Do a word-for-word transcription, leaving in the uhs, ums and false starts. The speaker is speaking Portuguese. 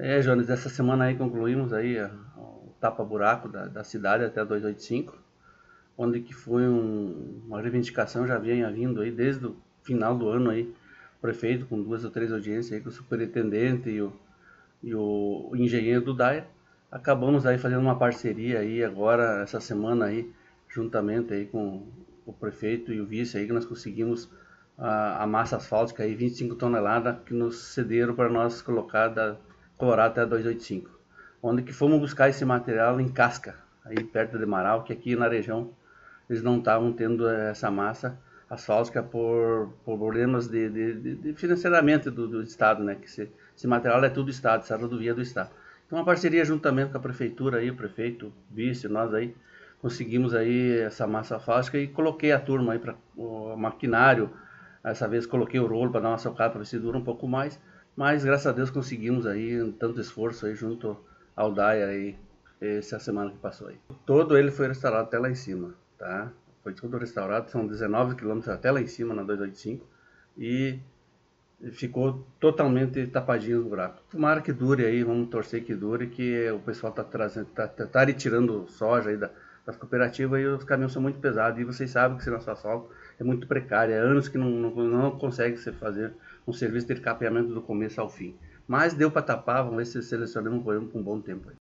É, Jones, essa semana aí concluímos aí a- o tapa-buraco da, da cidade até dois oito cinco, onde que foi um- uma reivindicação já vinha vindo aí desde o final do ano aí, o prefeito com duas ou três audiências aí com o superintendente e o, e o engenheiro do DAIA. Acabamos aí fazendo uma parceria aí agora, essa semana aí, juntamente aí com o prefeito e o vice aí, que nós conseguimos a, a massa asfáltica aí, vinte e cinco toneladas, que nos cederam para nós colocar da Colorado até duzentos e oitenta e cinco. Onde que fomos buscar esse material em Casca, aí perto de Marau, que aqui na região eles não estavam tendo essa massa asfáltica por, por problemas de, de, de financiamento do, do Estado, né? Que esse, esse material é tudo do Estado, essa rodovia é do Estado. Então, uma parceria juntamente com a prefeitura aí, o prefeito, o vice, nós aí, conseguimos aí essa massa asfáltica e coloquei a turma aí para o maquinário. Essa vez coloquei o rolo para dar uma socada para ver se dura um pouco mais, mas graças a Deus conseguimos aí tanto esforço aí junto ao DAIA aí essa semana que passou aí. Todo ele foi restaurado até lá em cima, tá? Foi tudo restaurado, são dezenove quilômetros até lá em cima na duzentos e oitenta e cinco e ficou totalmente tapadinho os buracos. Tomara que dure aí, vamos torcer que dure, que o pessoal tá trazendo, tá, tá, tá retirando soja aí da, das cooperativas e os caminhões são muito pesados. E vocês sabem que esse nosso asfalto é muito precário, é anos que não, não, não consegue se fazer um serviço de capeamento do começo ao fim. Mas deu para tapar, vamos ver se selecionamos um bom tempo aí.